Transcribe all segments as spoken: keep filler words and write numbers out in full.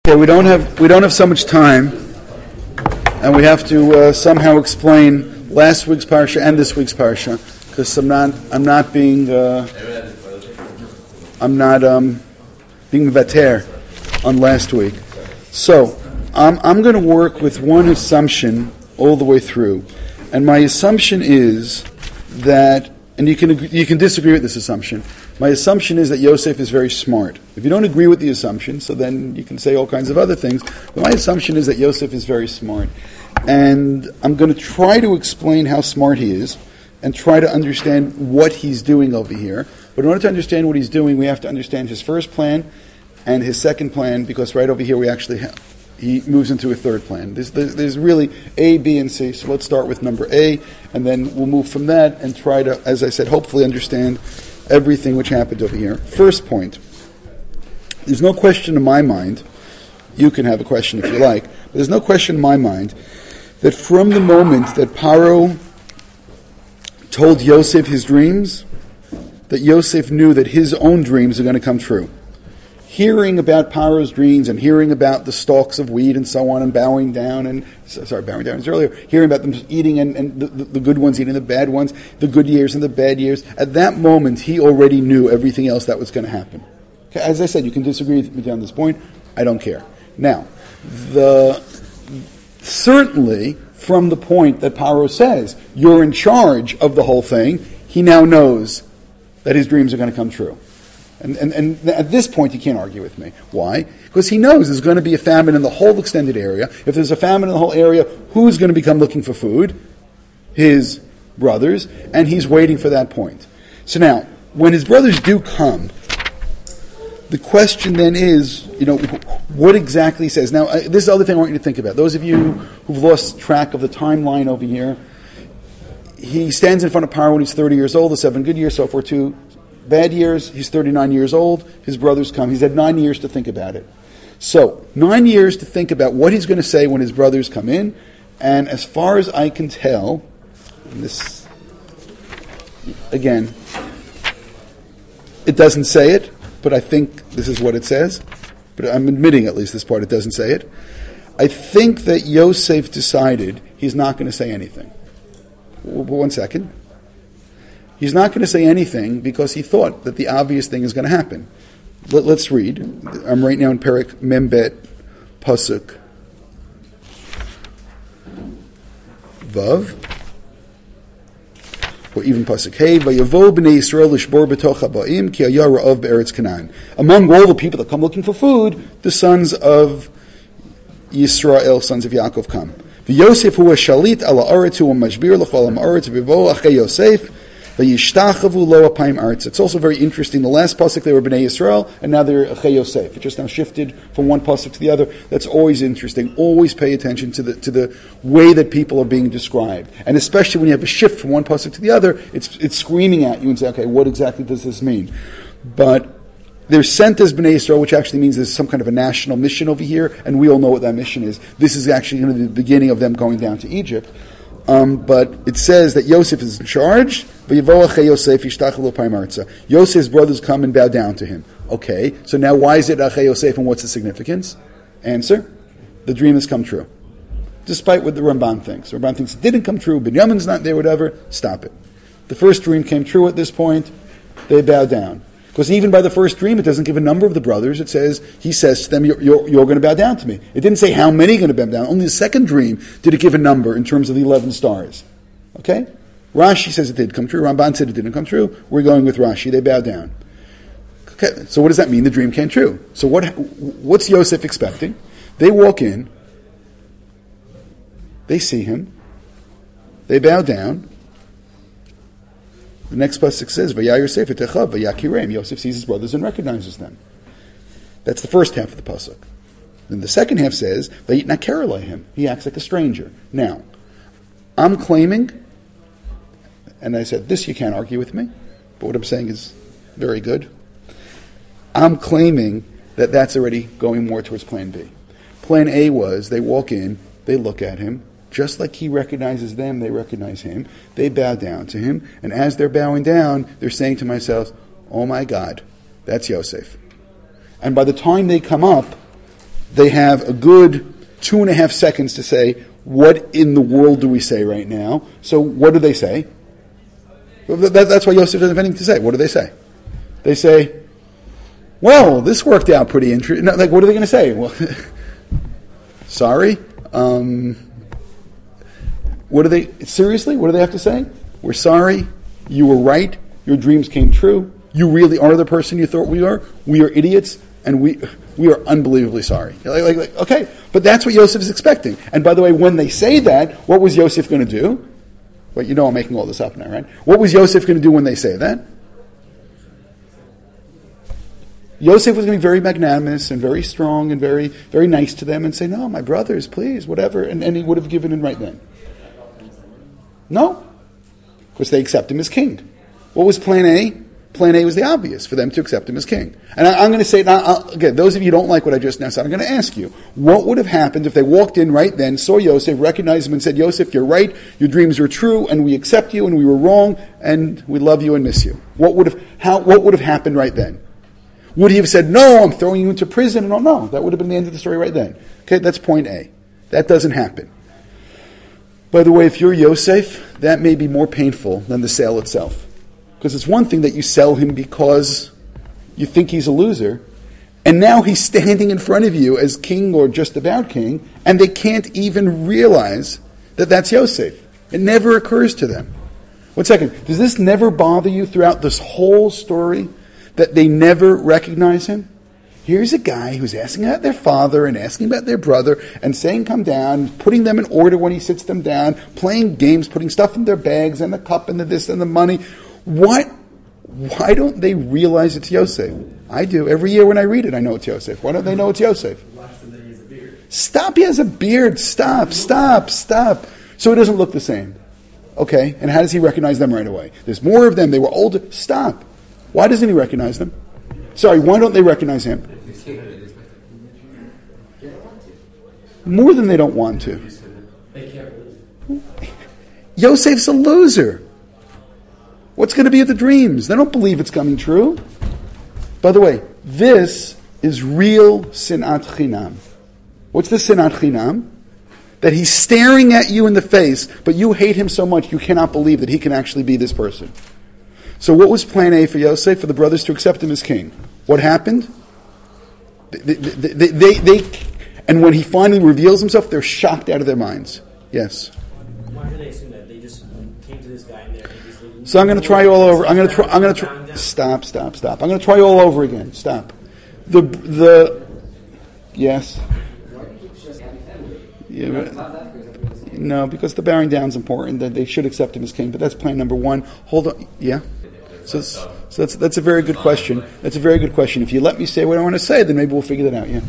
Okay, we don't have we don't have so much time, and we have to uh, somehow explain last week's parsha and this week's parsha, because I'm not I'm not being uh, I'm not um, being vater on last week. So I'm I'm going to work with one assumption all the way through, and my assumption is that, and you can you can disagree with this assumption. My assumption is that Yosef is very smart. If you don't agree with the assumption, so then you can say all kinds of other things, but my assumption is that Yosef is very smart. And I'm going to try to explain how smart he is and try to understand what he's doing over here. But in order to understand what he's doing, we have to understand his first plan and his second plan, because right over here we actually have, he moves into a third plan. There's, there's really A, B, and C. So let's start with number A, and then we'll move from that and try to, as I said, hopefully understand everything which happened over here. First point. There's no question in my mind, you can have a question if you like, but there's no question in my mind that from the moment that Paro told Yosef his dreams, that Yosef knew that his own dreams are going to come true. Hearing about Paro's dreams and hearing about the stalks of wheat and so on and bowing down and, sorry, bowing down was earlier, hearing about them eating and, and the, the good ones eating the bad ones, the good years and the bad years, at that moment he already knew everything else that was going to happen. Okay, as I said, you can disagree with me on this point, I don't care. Now, the certainly from the point that Paro says, you're in charge of the whole thing, he now knows that his dreams are going to come true. And, and, and at this point, he can't argue with me. Why? Because he knows there's going to be a famine in the whole extended area. If there's a famine in the whole area, who's going to become looking for food? His brothers. And he's waiting for that point. So now, when his brothers do come, the question then is, you know, what exactly he says. Now, uh, this is the other thing I want you to think about. Those of you who've lost track of the timeline over here, he stands in front of Paro when he's thirty years old, the seven good years, so forth, two bad years, he's thirty-nine years old, his brothers come. He's had nine years to think about it. So, nine years to think about what he's going to say when his brothers come in, and as far as I can tell, and this, again, it doesn't say it, but I think this is what it says, but I'm admitting at least this part, it doesn't say it. I think that Yosef decided he's not going to say anything. One second. He's not going to say anything because he thought that the obvious thing is going to happen. Let, let's read. I'm right now in Perek Membet Pasuk Vav, or even Pasuk Hey. Vayavo b'nei Yisrael l'shbor b'toch haBa'im ki haya ra'av be'eretz Canaan. Among all the people that come looking for food, the sons of Yisrael, sons of Yaakov, come. V'Yosef hu shalit ala aretz hu mashbir l'chol ha'aretz v'vo achei Yosef. It's also very interesting. The last pasuk they were Bnei Yisrael, and now they're Achei Yosef. It just now shifted from one pasuk to the other. That's always interesting. Always pay attention to the to the way that people are being described, and especially when you have a shift from one pasuk to the other, it's it's screaming at you and say, okay, what exactly does this mean? But they're sent as Bnei Yisrael, which actually means there's some kind of a national mission over here, and we all know what that mission is. This is actually going to be the beginning of them going down to Egypt. Um, but it says that Yosef is in charge. Yosef's brothers come and bow down to him. Okay, so now why is it Achei Yosef, and what's the significance? Answer: the dream has come true. Despite what the Ramban thinks. The Ramban thinks it didn't come true, Binyamin's not there, whatever, stop it. The first dream came true at this point, they bow down. Because even by the first dream, it doesn't give a number of the brothers. It says, he says to them, you're, you're, you're going to bow down to me. It didn't say how many are going to bow down. Only the second dream did it give a number in terms of the eleven stars. Okay? Rashi says it did come true. Ramban said it didn't come true. We're going with Rashi. They bow down. Okay, so what does that mean? The dream came true. So what? what's Yosef expecting? They walk in. They see him. They bow down. The next pasuk says, "Vayah Yosef et Echav vayakirem." Yosef sees his brothers and recognizes them. That's the first half of the pasuk. Then the second half says, "Vayitnaker alehem." He acts like a stranger. Now, I'm claiming, and I said this, you can't argue with me, but what I'm saying is very good. I'm claiming that that's already going more towards Plan B. Plan A was they walk in, they look at him. Just like he recognizes them, they recognize him. They bow down to him. And as they're bowing down, they're saying to themselves, oh my God, that's Yosef. And by the time they come up, they have a good two and a half seconds to say, what in the world do we say right now? So what do they say? That, that's why Yosef doesn't have anything to say. What do they say? They say, well, this worked out pretty interesting. Like, what are they going to say? Well, sorry? Um, what do they, seriously, what do they have to say? We're sorry. You were right. Your dreams came true. You really are the person you thought we are. We are idiots, and we we are unbelievably sorry. Like, like, like, okay, but that's what Yosef is expecting. And by the way, when they say that, what was Yosef going to do? Well, you know I'm making all this up now, right? What was Yosef going to do when they say that? Yosef was going to be very magnanimous and very strong and very very nice to them and say, no, my brothers, please, whatever. And, and he would have given in right then. No, because they accept him as king. What was plan A? Plan A was the obvious, for them to accept him as king. And I, I'm going to say, now, I'll, again, those of you who don't like what I just now said, I'm going to ask you, what would have happened if they walked in right then, saw Yosef, recognized him and said, Yosef, you're right, your dreams were true, and we accept you, and we were wrong, and we love you and miss you. What would have, how, what would have happened right then? Would he have said, no, I'm throwing you into prison? No, no, that would have been the end of the story right then. Okay, that's point A. That doesn't happen. By the way, if you're Yosef, that may be more painful than the sale itself. Because it's one thing that you sell him because you think he's a loser, and now he's standing in front of you as king or just about king, and they can't even realize that that's Yosef. It never occurs to them. One second, does this never bother you throughout this whole story, that they never recognize him? Here's a guy who's asking about their father and asking about their brother and saying come down, putting them in order when he sits them down, playing games, putting stuff in their bags and the cup and the this and the money. What? Why don't they realize it's Yosef? I do. Every year when I read it, I know it's Yosef. Why don't they know it's Yosef? Stop, he has a beard. Stop, stop, stop. So it doesn't look the same. Okay, and how does he recognize them right away? There's more of them. They were older. Stop. Why doesn't he recognize them? Sorry, why don't they recognize him? More than they don't want to. Yosef's a loser. What's going to be of the dreams? They don't believe it's coming true. By the way, this is real sinat chinam. What's the sinat chinam? That he's staring at you in the face, but you hate him so much you cannot believe that he can actually be this person. So what was plan A for Yosef? For the brothers to accept him as king. What happened? They, they, they, they, they, and when he finally reveals himself, they're shocked out of their minds. Yes? Why do they assume that? They just came to this guy and they're just... So I'm going to try all over. I'm going to try. I'm going to try. Stop! Stop! Stop! I'm going to try all over again. Stop. The the yes. Yeah, but, no, because the bearing down is important. That they should accept him as king. But that's plan number one. Hold on. Yeah. So, so that's that's a very good question. That's a very good question. If you let me say what I want to say, then maybe we'll figure that out. Yeah.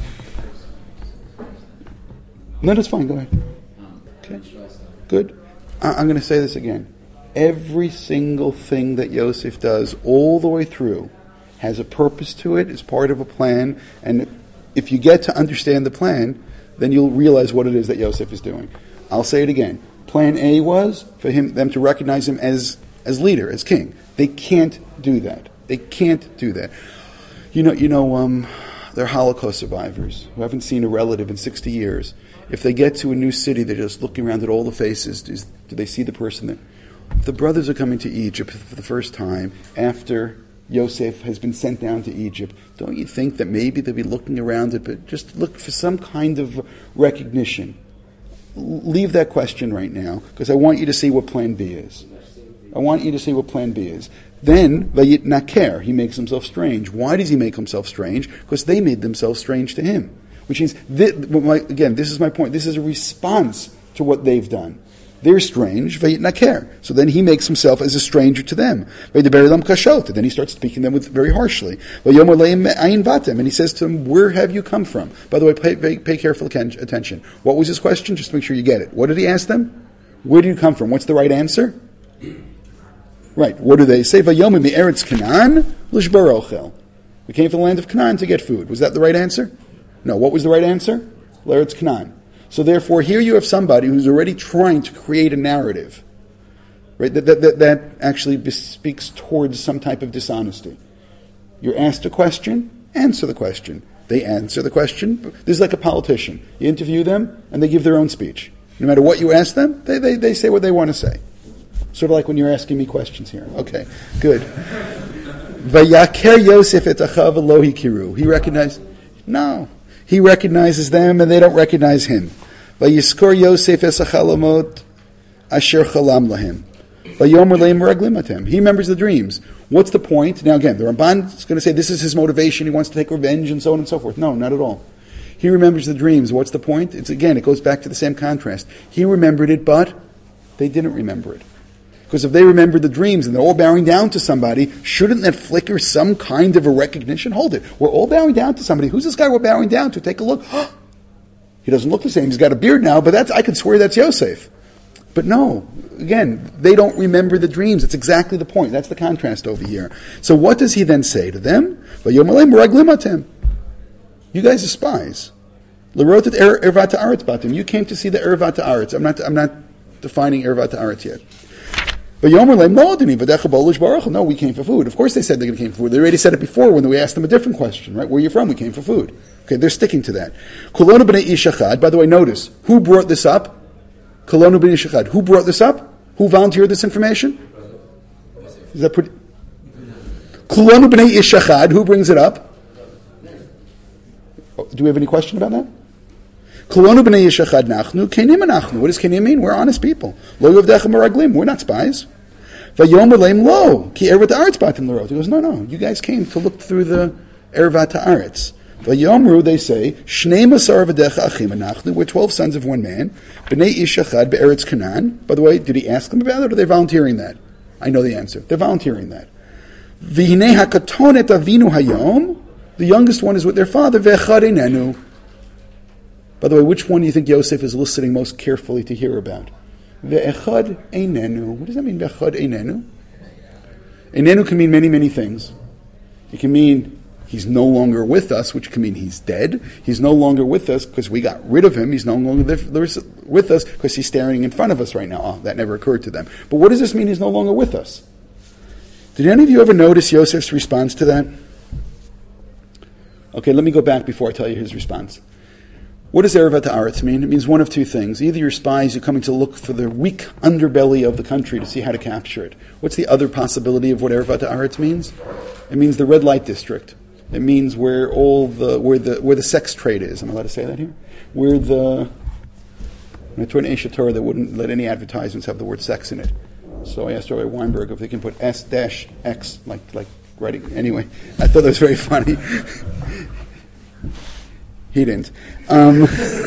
No, that's fine. Go ahead. Okay. Good. I, I'm going to say this again. Every single thing that Yosef does all the way through has a purpose to it, is part of a plan, and if you get to understand the plan, then you'll realize what it is that Yosef is doing. I'll say it again. Plan A was for him, them to recognize him as, as leader, as king. They can't do that. They can't do that. You know, you know, um, they're Holocaust survivors who haven't seen a relative in sixty years. If they get to a new city, they're just looking around at all the faces. Do, do they see the person there? If the brothers are coming to Egypt for the first time after Yosef has been sent down to Egypt, don't you think that maybe they'll be looking around it, but just look for some kind of recognition? Leave that question right now, because I want you to see what plan B is. I want you to see what plan B is. Then, Vayitnaker, he makes himself strange. Why does he make himself strange? Because they made themselves strange to him. Which means, this, again, this is my point. This is a response to what they've done. They're strange, Vayitnaker. So then he makes himself as a stranger to them. Then he starts speaking to them with very harshly. And he says to them, where have you come from? By the way, pay, pay, pay careful attention. What was his question? Just to make sure you get it. What did he ask them? Where do you come from? What's the right answer? Right. What do they say? Vayomu mi'eretz Canaan l'shbar ochel. We came from the land of Canaan to get food. Was that the right answer? No. What was the right answer? L'eretz Canaan. So therefore, here you have somebody who's already trying to create a narrative, right? That, that, that, that actually speaks towards some type of dishonesty. You're asked a question, answer the question. They answer the question. This is like a politician. You interview them, and they give their own speech. No matter what you ask them, they, they, they say what they want to say. Sort of like when you're asking me questions here. Okay, good. Vayaker Yosef et achav lo hikiru. He recognized, no. He recognizes them, and they don't recognize him. Vayiskor Yosef es achalamot asher chalam lahem. Vayomer leim meraglim atem. He remembers the dreams. What's the point? Now again, the Ramban is going to say this is his motivation. He wants to take revenge and so on and so forth. No, not at all. He remembers the dreams. What's the point? It's again, it goes back to the same contrast. He remembered it, but they didn't remember it. Because if they remembered the dreams and they're all bowing down to somebody, shouldn't that flicker some kind of a recognition? Hold it. We're all bowing down to somebody. Who's this guy we're bowing down to? Take a look. He doesn't look the same. He's got a beard now, but that's I could swear that's Yosef. But no, again, they don't remember the dreams. It's exactly the point. That's the contrast over here. So what does he then say to them? You guys are spies. You came to see the Ervat Haaretz. I'm not, I'm not defining Ervat Haaretz yet. No, we came for food. Of course they said they came for food. They already said it before when we asked them a different question, right? Where are you from? We came for food. Okay, they're sticking to that. By the way, notice, who brought this up? Kolonu b'nei ish echad. Who brought this up? Who volunteered this information? Is that pretty? Kolonu b'nei ish echad. Who brings it up? Do we have any question about that? Kolonu b'nei ish echad nachnu. Kenim anachnu. What does kenim mean? We're honest people. Lo yovdechem meraglim. We're not spies. Vayomer leim lo. Ki ervat haaretz batim l'rot. He goes, no, no. You guys came to look through the ervat haaretz. Vayomru, they say, Shnei Masar v'decha achim anachnu. We're twelve sons of one man. B'nei ish echad be'eretz Canaan. By the way, did he ask them about it, or are they volunteering that? I know the answer. They're volunteering that. V'hinei hakatonet avinu hayom. The youngest one is with their father. Ve'echad einenu. By the way, which one do you think Yosef is listening most carefully to hear about? Ve'echad einenu. What does that mean, ve'echad einenu? Einenu can mean many, many things. It can mean he's no longer with us, which can mean he's dead. He's no longer with us because we got rid of him. He's no longer with us because he's staring in front of us right now. Oh, that never occurred to them. But what does this mean he's no longer with us? Did any of you ever notice Yosef's response to that? Okay, let me go back before I tell you his response. What does Ervat Haaretz mean? It means one of two things. Either you're spies, you're coming to look for the weak underbelly of the country to see how to capture it. What's the other possibility of what Ervat Haaretz means? It means the red light district. It means where all the where the where the sex trade is. Am I allowed to say that here? Where the I told an Aisha Torah that wouldn't let any advertisements have the word sex in it. So I asked Rabbi Weinberg if they can put S dash X like like writing. Anyway, I thought that was very funny. He didn't. Um,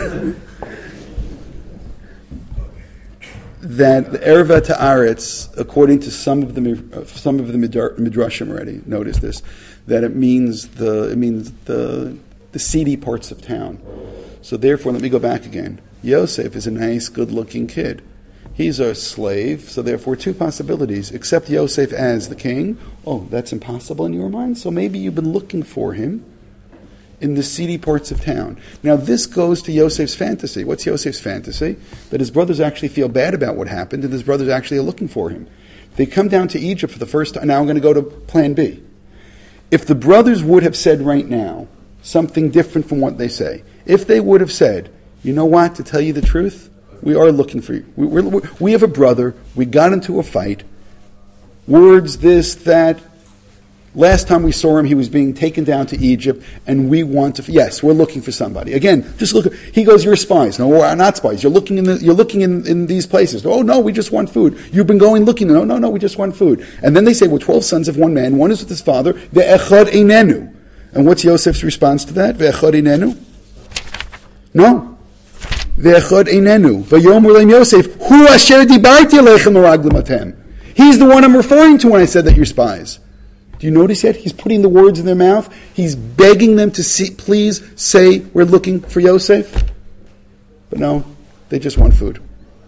that the Ervat Haaretz, according to some of the some of the midrashim already, notice this, that it means the it means the the seedy parts of town. So therefore, let me go back again. Yosef is a nice, good-looking kid. He's a slave, so therefore two possibilities. Accept Yosef as the king. Oh, that's impossible in your mind? So maybe you've been looking for him in the seedy parts of town. Now this goes to Yosef's fantasy. What's Yosef's fantasy? That his brothers actually feel bad about what happened and his brothers actually are looking for him. They come down to Egypt for the first time. Now I'm going to go to plan B. If the brothers would have said right now something different from what they say, if they would have said, you know what, to tell you the truth, we are looking for you. We, we're, we have a brother, we got into a fight, words, this, that. Last time we saw him, he was being taken down to Egypt, and we want to, yes, we're looking for somebody. Again, just look, he goes, you're spies. No, we're not spies. You're looking in the, you're looking in, in these places. Oh, no, we just want food. You've been going looking. No, no, no, we just want food. And then they say, we're twelve sons of one man. One is with his father. Ve'echad einenu. And what's Yosef's response to that? Ve'echad einenu? No. Ve'echad einenu. Vayomer leim Yosef, hu asher dibarti aleichem meraglim atem. He's the one I'm referring to when I said that you're spies. Do you notice yet? He's putting the words in their mouth. He's begging them to see, please say we're looking for Yosef. But no, they just want food.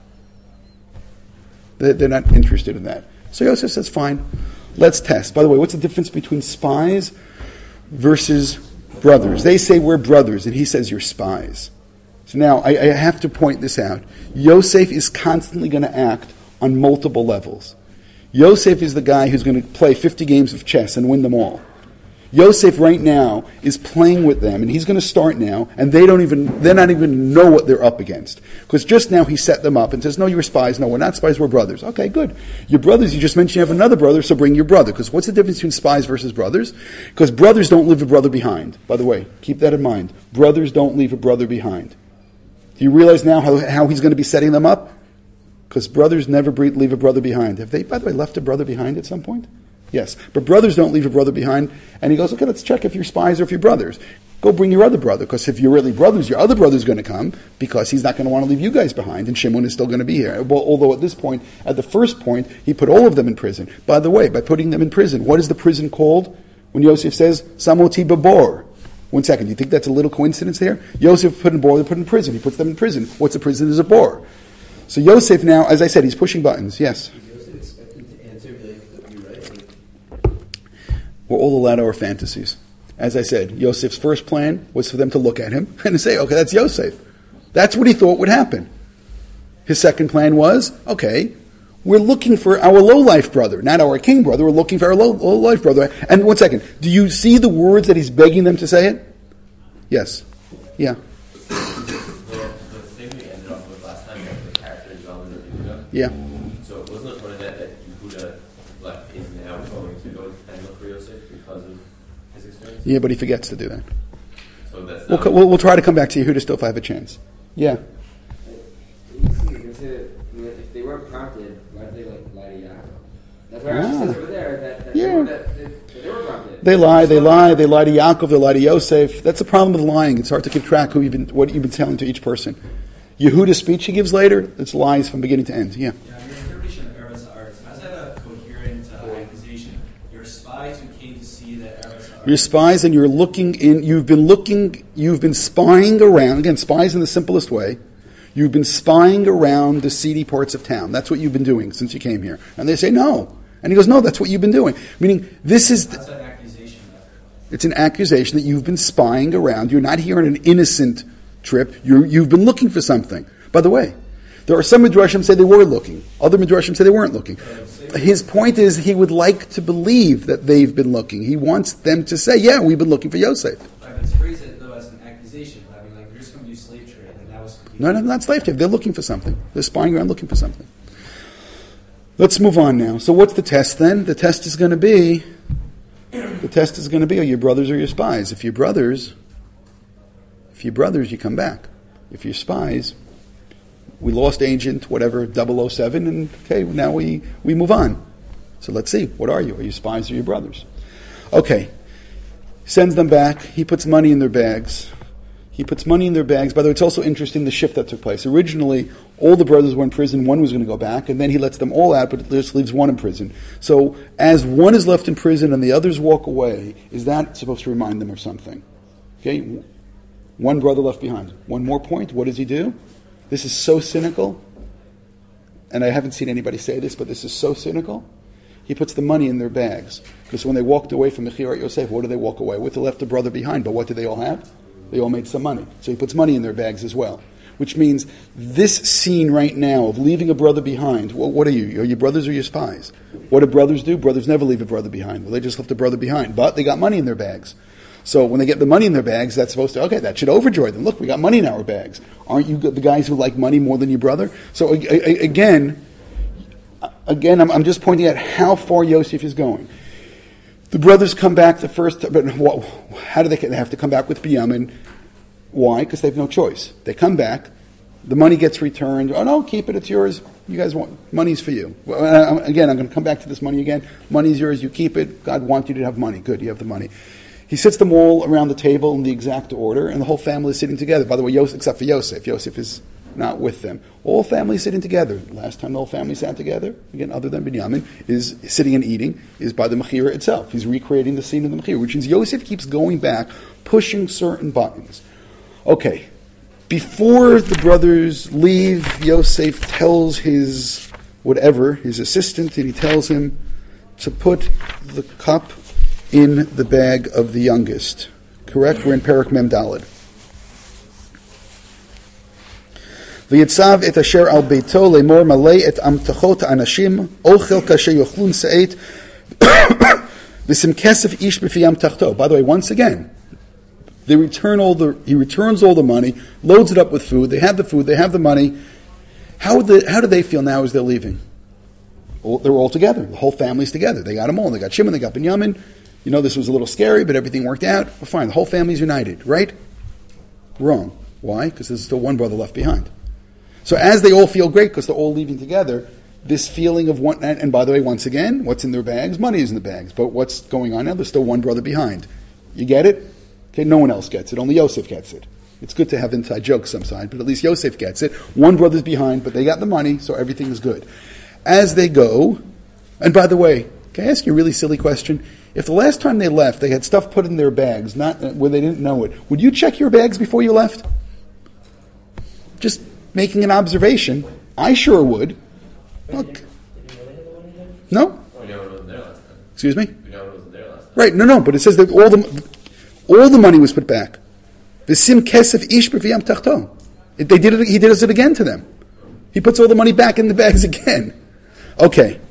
They're not interested in that. So Yosef says, fine, let's test. By the way, what's the difference between spies versus brothers? They say we're brothers, and he says you're spies. So now I, I have to point this out. Yosef is constantly going to act on multiple levels. Yosef is the guy who's going to play fifty games of chess and win them all. Yosef right now is playing with them, and he's going to start now, and they don't even, they're not even know what they're up against. Because just now he set them up and says, no, you're spies. No, we're not spies, we're brothers. Okay, good. Your brothers, you just mentioned you have another brother, so bring your brother. Because what's the difference between spies versus brothers? Because brothers don't leave a brother behind. By the way, keep that in mind. Brothers don't leave a brother behind. Do you realize now how, how he's going to be setting them up? Because brothers never leave a brother behind. Have they, by the way, left a brother behind at some point? Yes. But brothers don't leave a brother behind. And he goes, okay, let's check if you're spies or if you're brothers. Go bring your other brother, because if you're really brothers, your other brother's going to come, because he's not going to want to leave you guys behind, and Shimon is still going to be here. Well, although at this point, at the first point, he put all of them in prison. By the way, by putting them in prison, what is the prison called when Yosef says, Samoti Babor? One second, do you think that's a little coincidence there? Yosef put in bor, they put in prison. He puts them in prison. What's a prison? Is a bor. So Yosef now, as I said, he's pushing buttons. Yes? Yosef expecting to answer like, you right? We're all allowed our fantasies. As I said, Yosef's first plan was for them to look at him and to say, okay, that's Yosef. That's what he thought would happen. His second plan was, okay, we're looking for our low-life brother, not our king brother. We're looking for our low, low-life brother. And one second, do you see the words that he's begging them to say it? Yes. Yeah. Yeah. So wasn't it one of that that Yehuda like, is now going to go and look for Yosef because of his experience? Yeah, but he forgets to do that. So that's We'll, co- we'll, we'll try to come back to Yehuda still if I have a chance. Yeah. You see, you can say that, I mean, if they weren't prompted, why did they like lie to Yaakov? That's why it Ah. says over there that, that, Yeah. they were, that, that, that they were prompted. They lie, they lie, they lie to Yaakov, they lie to Yosef. That's the problem with lying. It's hard to keep track who you've been, what you've been telling to each person. Yehuda's speech he gives later, it's lies from beginning to end. Yeah. Yeah, your interpretation of Eretz Haaretz, how's that a coherent uh, accusation? You're spies who came to see that Eretz Haaretz. You're spies and you're looking in, you've been looking, you've been spying around, again, spies in the simplest way. You've been spying around the seedy parts of town. That's what you've been doing since you came here. And they say, no. And he goes, no, that's what you've been doing. Meaning, this is... That's an accusation. It's an accusation that you've been spying around. You're not here on an innocent trip. You're, you've been looking for something. By the way, there are some Midrashim say they were looking. Other Midrashim say they weren't looking. His point is he would like to believe that they've been looking. He wants them to say, yeah, we've been looking for Yosef. Right, but it's phrased it though as an accusation. I mean, like, you're just going to do slave trade, and that was... No, no, not slave trade. They're looking for something. They're spying around looking for something. Let's move on now. So what's the test then? The test is going to be, the test is going to be, are you brothers or your spies? If you're brothers, if you're brothers, you come back. If you're spies, we lost agent, whatever, double oh seven, and okay, now we, we move on. So let's see, what are you? Are you spies or your brothers? Okay, sends them back. He puts money in their bags. He puts money in their bags. By the way, it's also interesting the shift that took place. Originally, all the brothers were in prison. One was going to go back, and then he lets them all out, but just leaves one in prison. So as one is left in prison and the others walk away, is that supposed to remind them of something? Okay, one brother left behind. One more point. What does he do? This is so cynical, and I haven't seen anybody say this, but this is so cynical. He puts the money in their bags. Because when they walked away from Mechirat Yosef, what did they walk away with? They left a brother behind, but what did they all have? They all made some money. So he puts money in their bags as well. Which means this scene right now of leaving a brother behind, well, what are you? Are you brothers or you spies? What do brothers do? Brothers never leave a brother behind. Well, they just left a brother behind. But they got money in their bags. So when they get the money in their bags, that's supposed to, okay, that should overjoy them. Look, we got money in our bags. Aren't you the guys who like money more than your brother? So a- a- again, again, I'm, I'm just pointing out how far Yosef is going. The brothers come back the first, but what, how do they, they have to come back with Binyamin? Why? Because they have no choice. They come back, the money gets returned. Oh no, keep it, it's yours. You guys want, money's for you. Well, I, again, I'm going to come back to this money again. Money's yours, you keep it. God wants you to have money. Good, you have the money. He sits them all around the table in the exact order, and the whole family is sitting together. By the way, Yosef, except for Yosef. Yosef is not with them. All families sitting together. Last time the whole family sat together, again, other than Binyamin, is sitting and eating, is by the Mechira itself. He's recreating the scene of the Mechira, which means Yosef keeps going back, pushing certain buttons. Okay, before the brothers leave, Yosef tells his, whatever, his assistant, and he tells him to put the cup in the bag of the youngest. Correct? We're in Perek Mem Daled. V'yitzav et asher al beito lemor malei et amtachot anashim ochel kasher yochlun se'et V'sim kesef ish b'fiyam tachto. By the way, once again, they return all the, he returns all the money, loads it up with food, they have the food, they have the money. How, would the, how do they feel now as they're leaving? All, they're all together. The whole family's together. They got them all. They got Shimon, they got Binyamin. You know, this was a little scary, but everything worked out. Well, fine. The whole family's united, right? Wrong. Why? Because there's still one brother left behind. So as they all feel great because they're all leaving together, this feeling of one, and, and by the way, once again, what's in their bags? Money is in the bags. But what's going on now? There's still one brother behind. You get it? Okay, no one else gets it. Only Yosef gets it. It's good to have inside jokes sometimes, but at least Yosef gets it. One brother's behind, but they got the money, so everything is good. As they go, and by the way, can I ask you a really silly question? If the last time they left, they had stuff put in their bags, not where they didn't know it, would you check your bags before you left? Just making an observation. I sure would. Look. No? Oh, yeah, it wasn't there last time. Excuse me? We know it wasn't there last time. Right, no, no, but it says that all the all the money was put back. V'sim kesef ish b'viyam tachto. They did it. He did it again to them. He puts all the money back in the bags again. Okay.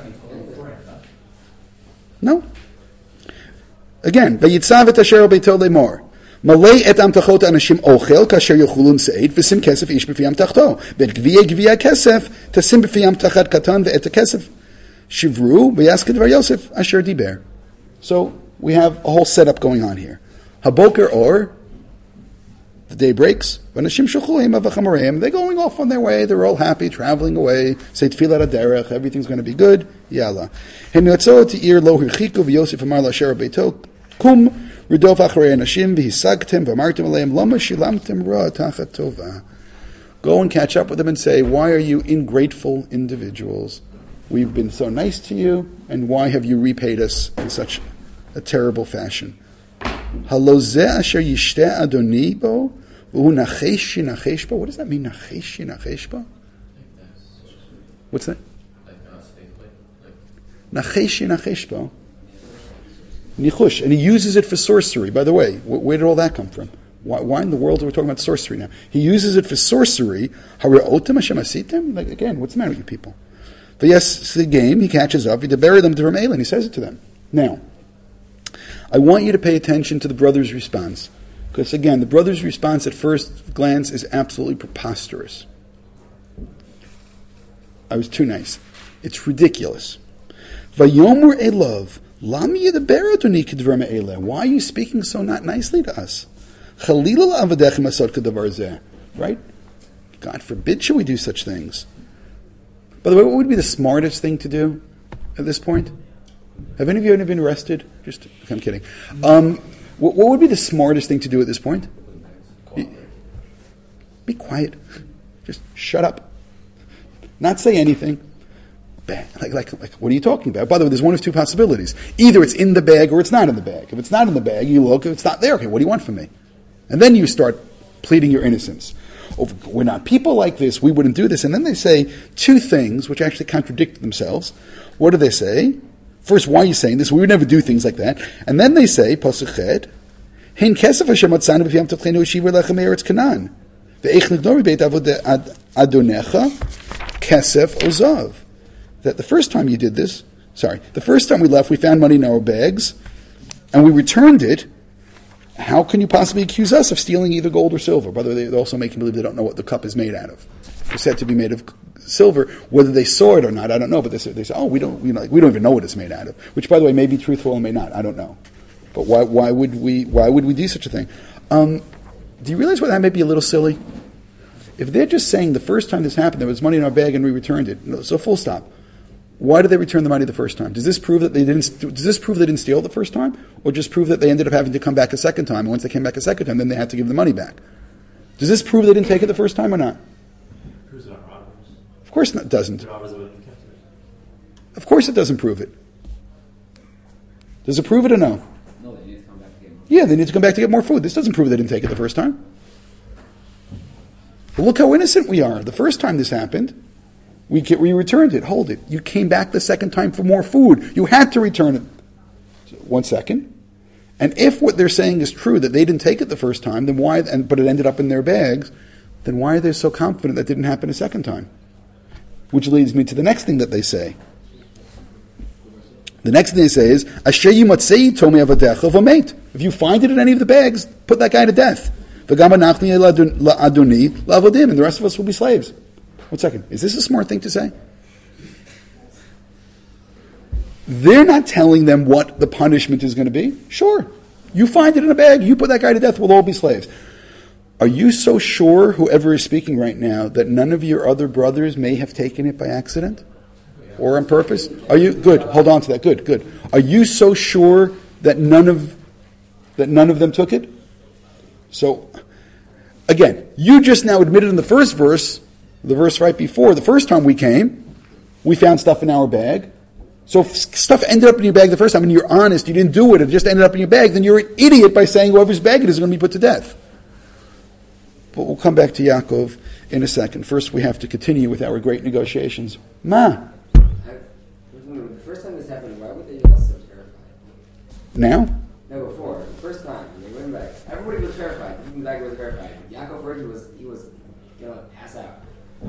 No. Again, vayitzav et asher beito lemor. Malay et amtachot anashim ochel kasher yochulun seid v'sim kesef ish b'fiyam tachto. Vet gviya gviya kesef tasim b'fiyam tachat katan ve'et kesef shivru v'yasket var Yosef asher diber. So we have a whole setup going on here. Haboker or the day breaks. V'nashim shuchulim avachamoreim. They're going off on their way. They're all happy, traveling away. Say tefillah aderech. Everything's going to be good. Yalla. Hem yotzot ti'ir lo hirchiku v'Yosef amar l'asher beito kum ridof acharei anashim v'hisagtem v'amartem aleim lama shilamtem ra tachat tova. Go and catch up with them and say, why are you ingrateful individuals? We've been so nice to you, and why have you repaid us in such a terrible fashion? Halozeh asher yishteh adoni bo v'hu nachesh nachesh bo. What does that mean, nachesh nachesh bo? What's that? Like, uh, steak, like, Nachesh nachesh bo. Nichush. And he uses it for sorcery. By the way, wh- where did all that come from? Why, why in the world are we talking about sorcery now? He uses it for sorcery. Hara'otem Hashem asitem? Like, again, what's the matter with you people? But yes, the game, he catches up, he bury them to Ramelah, and he says it to them. Now, I want you to pay attention to the brother's response. Because again, the brother's response at first glance is absolutely preposterous. I was too nice. It's ridiculous. Vayomer Elov, Lami yedaber adoni kedvar me'eleh. Why are you speaking so not nicely to us? Chalila avadechem asod kedavar zeh. Right? God forbid should we do such things. By the way, what would be the smartest thing to do at this point? Have any of you ever been arrested? Just, I'm kidding. Um, what, what would be the smartest thing to do at this point? Be, be quiet. Just shut up. Not say anything. Like, like, like, what are you talking about? By the way, there's one of two possibilities. Either it's in the bag or it's not in the bag. If it's not in the bag, you look. If it's not there, okay, what do you want from me? And then you start pleading your innocence. Oh, we're not people like this. We wouldn't do this. And then they say two things which actually contradict themselves. What do they say? First, why are you saying this? We would never do things like that. And then they say, Pasuk Ched, Hein kesef asher matzanu b'fiyam tachleinu yeshiva lechem eretz Canaan. Ve'ech nigdor beit adonecha kesef ozav. That the first time you did this, sorry, the first time we left, we found money in our bags, and we returned it. How can you possibly accuse us of stealing either gold or silver? By the way, they're also making believe they don't know what the cup is made out of. It's said to be made of silver. Whether they saw it or not, I don't know. But they say, they say oh, we don't, you know, like, we don't even know what it's made out of. Which, by the way, may be truthful and may not. I don't know. But why, why would we, why would we do such a thing? Um, do you realize why that may be a little silly? If they're just saying the first time this happened, there was money in our bag and we returned it. So full stop. Why did they return the money the first time? Does this prove that they didn't? Does this prove they didn't steal it the first time, or just prove that they ended up having to come back a second time? And once they came back a second time, then they had to give the money back. Does this prove they didn't take it the first time or not? It proves they're not robbers. Of course it doesn't. They're robbers that would have kept it. Of course it doesn't prove it. Does it prove it or no? No, they need to come back again. Yeah, they need to come back to get more food. This doesn't prove they didn't take it the first time. But look how innocent we are. The first time this happened, we get, we returned it. Hold it. You came back the second time for more food. You had to return it. So, one second. And if what they're saying is true, that they didn't take it the first time, then why? And, but it ended up in their bags. Then why are they so confident that didn't happen a second time? Which leads me to the next thing that they say. The next thing they say is, Asher yimatzei tomi avadecha v'meit. If you find it in any of the bags, put that guy to death. V'gam anachnu la'adoni la'avodim, and the rest of us will be slaves. One second. Is this a smart thing to say? They're not telling them what the punishment is going to be. Sure. You find it in a bag, you put that guy to death, we'll all be slaves. Are you so sure, whoever is speaking right now, that none of your other brothers may have taken it by accident? Or on purpose? Are you good? Hold on to that. Good, good. Are you so sure that none of that none of them took it? So, again, you just now admitted in the first verse, the verse right before, the first time we came, we found stuff in our bag. So if stuff ended up in your bag the first time and you're honest, you didn't do it, it just ended up in your bag, then you're an idiot by saying whoever's bag it is going to be put to death. But we'll come back to Yaakov in a second. First, we have to continue with our great negotiations. Ma. I, the first time this happened, why were they all so terrified? Now? No, before. The first time, they went back. Everybody was terrified. Even back was terrified. Yaakov heard he was, he was going to pass out.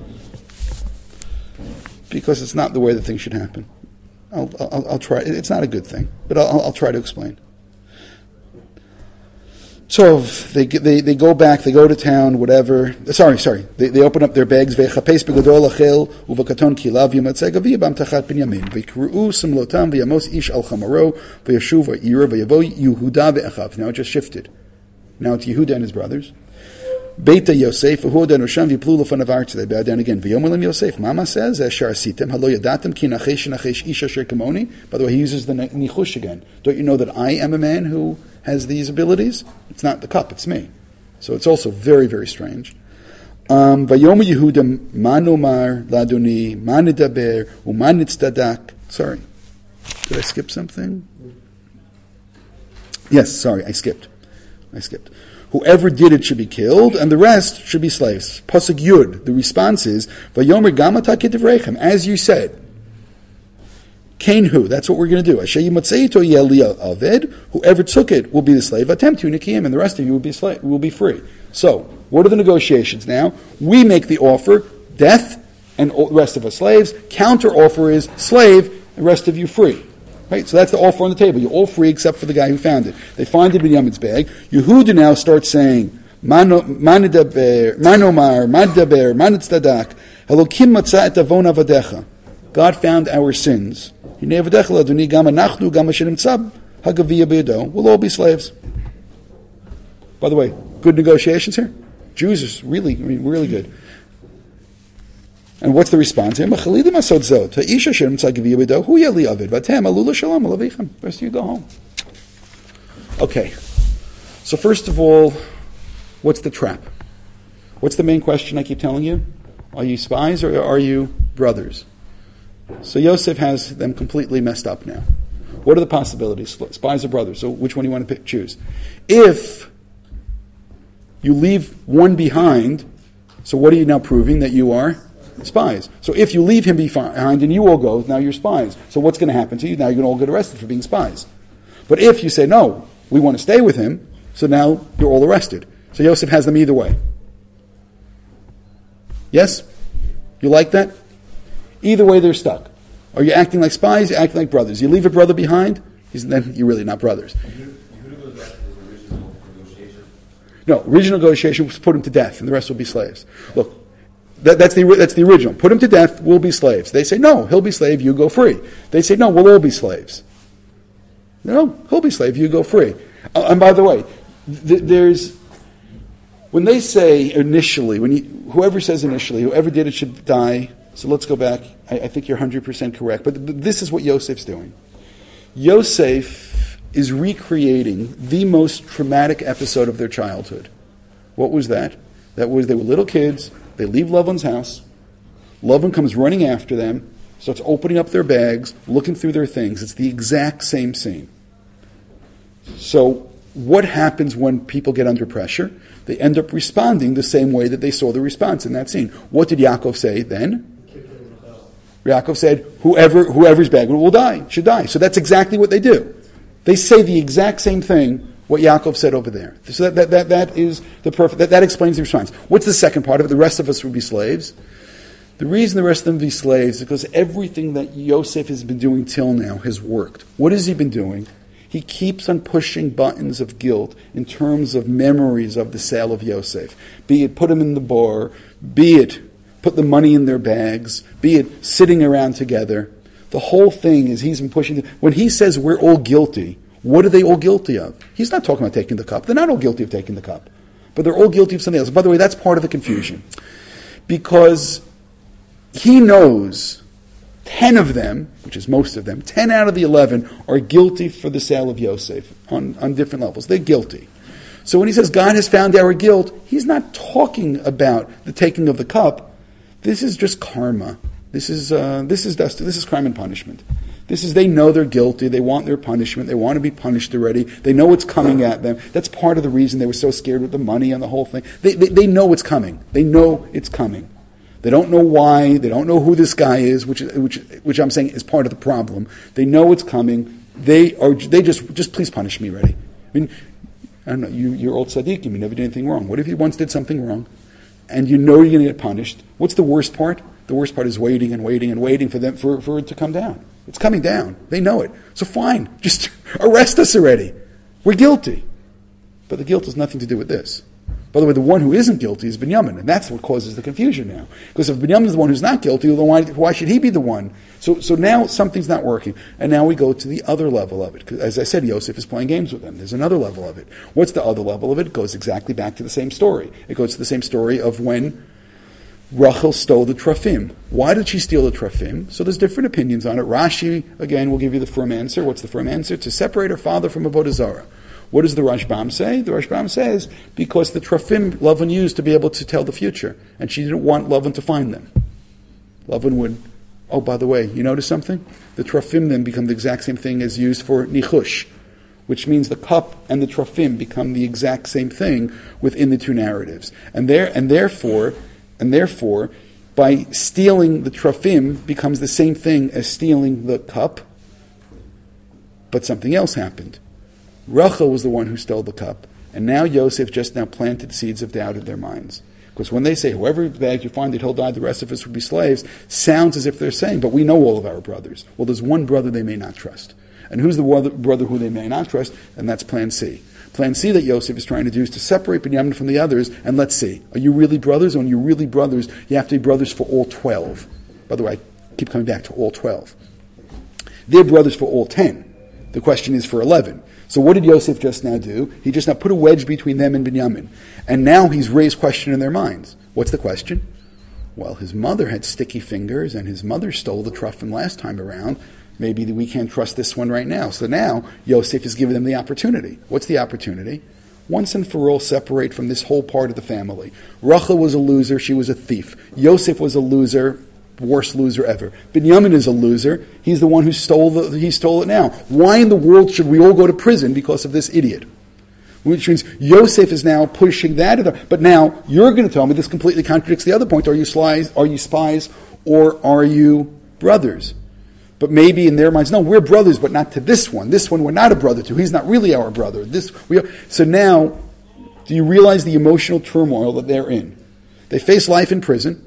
Because it's not the way that things should happen. I'll, I'll, I'll try. It's not a good thing, but I'll, I'll try to explain. So they, they they go back, they go to town, whatever. Sorry, sorry. They, they open up their bags. V'chapes begadol achel uvakaton kilav yimatzeh gavi bam tachat binyamin v'ikru'u simlotam v'yamos ish al chamaro v'yashuv v'yira v'yavo Yehuda v'echav. Now it just shifted. Now it's Yehuda and his brothers. Beita Yosef, Yehuda and Rosham v'yiplu lefanav artz. They bow down again. V'yomelim Yosef. Mama says, "Asher asitem halo yadatem ki nachesh nachesh ish asher kamoni." By the way, he uses the nichush again. Don't you know that I am a man who has these abilities? It's not the cup; it's me. So it's also very, very strange. Um, Vayomer Yehuda manomar ladoni manidaber umanitzadak. Sorry, did I skip something? Yes, sorry, I skipped. I skipped. Whoever did it should be killed, and the rest should be slaves. Pasuk Yud. The response is, "Vayomer gamata k'tivrechem," as you said. Kainhu. That's what we're going to do. Asher yimatzeito yeli aved. Whoever took it will be the slave. Atemtu nikim, and the rest of you will be slave, will be free. So, what are the negotiations now? We make the offer, death, and the rest of us slaves. Counter offer is slave, the rest of you free. Right, so that's the offer on the table. You're all free except for the guy who found it. They find it in Binyamin's bag. Yehuda now starts saying, "Manidaber, manomar, manidaber, manitzadak, Elokim matza et avon avadecha." God found our sins. Hinei avadecha ladoni gam anachnu gam asher nimtza hagaviyah biyado. We'll all be slaves. By the way, good negotiations here. Jews is really, I mean, really good. And what's the response? Rest of you go home. Okay. So first of all, what's the trap? What's the main question I keep telling you? Are you spies or are you brothers? So Yosef has them completely messed up now. What are the possibilities? Spies or brothers? So which one do you want to pick, choose? If you leave one behind, so what are you now proving? That you are spies. So if you leave him behind and you all go, now you're spies. So what's going to happen to you? Now you're going to all get arrested for being spies. But if you say, no, we want to stay with him, so now you're all arrested. So Yosef has them either way. Yes? You like that? Either way, they're stuck. Are you acting like spies? You're acting like brothers. You leave a brother behind, he's, then you're really not brothers. No, original negotiation was put him to death, and the rest will be slaves. Look, That, that's the that's the original. Put him to death, we'll be slaves. They say, no, he'll be slave, you go free. They say, no, we'll all be slaves. No, he'll be slave, you go free. Uh, and by the way, th- there's, when they say initially, when you, whoever says initially, whoever did it should die, so let's go back, I, I think you're one hundred percent correct, but th- this is what Yosef's doing. Yosef is recreating the most traumatic episode of their childhood. What was that? That was they were little kids. They leave Lavan's house. Lavan comes running after them, starts opening up their bags, looking through their things. It's the exact same scene. So what happens when people get under pressure? They end up responding the same way that they saw the response in that scene. What did Yaakov say then? Yaakov said, whoever whoever's bag will die, should die. So that's exactly what they do. They say the exact same thing what Yaakov said over there. So that, that, that, that is the perfect, that, that explains the response. What's the second part of it? The rest of us would be slaves. The reason the rest of them be slaves is because everything that Yosef has been doing till now has worked. What has he been doing? He keeps on pushing buttons of guilt in terms of memories of the sale of Yosef. Be it put him in the bar, be it put the money in their bags, be it sitting around together. The whole thing is he's been pushing. When he says we're all guilty, what are they all guilty of? He's not talking about taking the cup. They're not all guilty of taking the cup. But they're all guilty of something else. By the way, that's part of the confusion. Because he knows ten of them, which is most of them, ten out of the eleven are guilty for the sale of Yosef on, on different levels. They're guilty. So when he says God has found our guilt, he's not talking about the taking of the cup. This is just karma. This is uh, this is dust, this is crime and punishment. This is, they know they're guilty, they want their punishment, they want to be punished already, they know it's coming at them. That's part of the reason they were so scared with the money and the whole thing. They, they, they know it's coming. They know it's coming. They don't know why, they don't know who this guy is, which which which I'm saying is part of the problem. They know it's coming. They are they just just please punish me already. I mean, I don't know, you, you're old tzaddikim, you never did anything wrong. What if you once did something wrong and you know you're going to get punished? What's the worst part? The worst part is waiting and waiting and waiting for them for, for it to come down. It's coming down. They know it. So fine, just arrest us already. We're guilty. But the guilt has nothing to do with this. By the way, the one who isn't guilty is Binyamin, and that's what causes the confusion now. Because if Binyamin is the one who's not guilty, then why, why should he be the one? So, so now something's not working. And now we go to the other level of it. 'Cause as I said, Yosef is playing games with them. There's another level of it. What's the other level of it? It goes exactly back to the same story. It goes to the same story of when Rachel stole the Trafim. Why did she steal the Trafim? So there's different opinions on it. Rashi, again, will give you the firm answer. What's the firm answer? To separate her father from Avodah Zarah. What does the Rashbam say? The Rashbam says, because the Trafim Lavan used to be able to tell the future, and she didn't want Lavan to find them. Lavan would, oh, by the way, you notice something? The Trafim then become the exact same thing as used for Nichush, which means the cup and the Trafim become the exact same thing within the two narratives. And there, and therefore, and therefore, by stealing the Trafim becomes the same thing as stealing the cup, but something else happened. Rachel was the one who stole the cup, and now Yosef just now planted seeds of doubt in their minds. Because when they say, whoever bag you find that he'll die, the rest of us would be slaves, sounds as if they're saying, but we know all of our brothers. Well, there's one brother they may not trust. And who's the brother who they may not trust? And that's plan C. Plan C that Yosef is trying to do is to separate Binyamin from the others, and let's see, are you really brothers? When you're really brothers, you have to be brothers for all twelve. By the way, I keep coming back to all twelve. They're brothers for all ten. The question is for eleven. So what did Yosef just now do? He just now put a wedge between them and Binyamin. And now he's raised question in their minds. What's the question? Well, his mother had sticky fingers, and his mother stole the Trufim last time around. Maybe we can't trust this one right now. So now Yosef is giving them the opportunity. What's the opportunity? Once and for all, separate from this whole part of the family. Rachel was a loser. She was a thief. Yosef was a loser. Worst loser ever. Binyamin is a loser. He's the one who stole the, he stole it now. Why in the world should we all go to prison because of this idiot? Which means Yosef is now pushing that. But now you're going to tell me this completely contradicts the other point. Are you spies? Are you spies, or are you brothers? But maybe in their minds, no, we're brothers, but not to this one. This one we're not a brother to. He's not really our brother. This we are. So now, do you realize the emotional turmoil that they're in? They face life in prison.